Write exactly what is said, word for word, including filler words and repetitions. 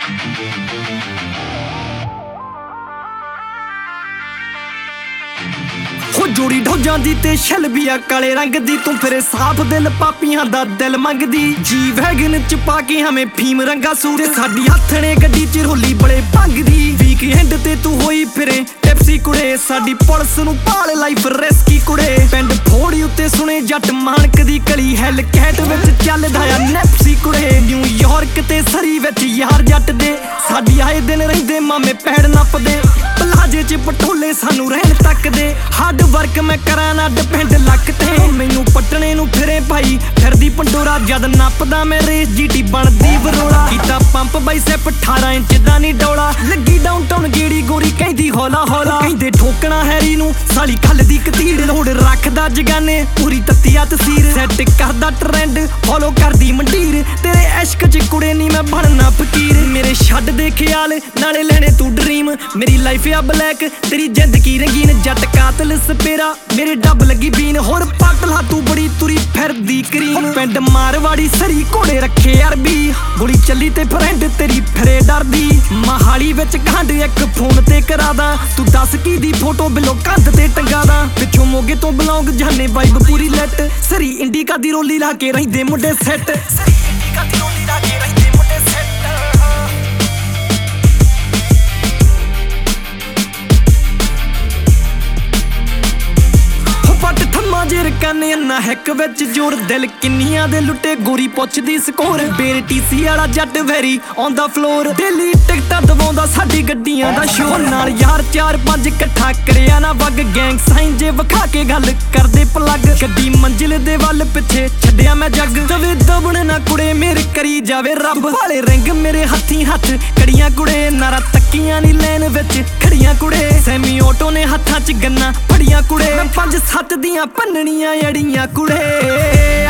हो जोड़ी ढो जांदी ते शलबिया काले रंग दी, तू फिरे साफ दिल पापियां दा दिल मंगदी। जी वैगन च पाके हमें फीम रंगा सूट, साडी हथने गड्डी च रोली बड़े भंगदी। वीकेंड ते तू होई फिरे टिप्सी कुड़े, साडी पुलिस नू पाल लाइफ रिस्की कुड़े। पिंड फोड़ी उत्ते सुने जट मानक दी कली, हैल कैट विच चलदा आ नेप्सी कुड़े। न्यूयॉर्क ते सरी विच यार जट दे, साडी आए दिन रहिंदे मामे पैड़ नपदे। पलाजे च पटोले सानू रहन तक दे, हार्ड वर्क मैं करा ना डिपेंड लक ते। मैनू पटने नू फिरे भाई फिरदी पंडोरा, जद नपदा मैं रेस जीटी बनदी बरोड़ा। कीता पंप बाइसेप अठारह इंच दा नी डोला, लगी डाउनटाउन गेड़ी गोरी कहदी हौला हौला। कहंदे ठोकना हैरी नू साली खल दी कतीड़, लोड रखदा जगाने पूरी तत्तिया तसीर। सैट करदा ट्रेंड फॉलो करदी मंडीर, तेरे इश्क च कुड़े नी मैं बनना फकीर। मेरे छड्ड दे ख्याल नाले लेने तू ड्रीम, मेरी लाइफ आ ब्लैक तेरी जिंदगी रंगीन। जट कातल सपेरा मेरे डब लगी बीन, होर पाटला तू बड़ी तुरी फिरदी करीम। पिंड मारवाड़ी सरी घोड़े रखे अरबी, गोली चली ते फ्रेंड तेरी फिरे डरदी। महाली विच खंड एक फोन ते करादा, तू दस की दी फोटो बिलो कंध ते टंगादा। पिछों मोगे तो बिलोंग जाने वाइब पूरी लैट, सरी इंडिका दी रोली ला के रहिंदे मुंडे सैट। सरी इंडिका दी रोली ला के रहिंदे मुंडे सैट। जेर काने अन्ना हैक विच जोर, दिल किन्नियां दे लुटे गोरी पुछदी स्कोर। बेर टीसी वाला जट वैरी ऑन द फ्लोर, डेली टिकटां दवाउंदा साडी गड्डियां दा शोर। नाल यार चार पंज इकट्ठा करिया ना वग, गैंग साइन जे विखा के गल करदे पलग। गड्डी मंजिल दे वल पिछे छड्डिया मैं जग, दवे दबण ना कुड़े मेरे करी जावे रब। वाले रिंग मेरे हत्थी हत्थ कड़ियां कुड़े, नारा तक्कियां नी लैन विच खड़ियां कुड़े। सैमी ऑटो ने हत्थां च गन्ना फड़ियां कुड़े, मैं पंज सत्त दियां भन्नणियां अड़ियां कुड़े।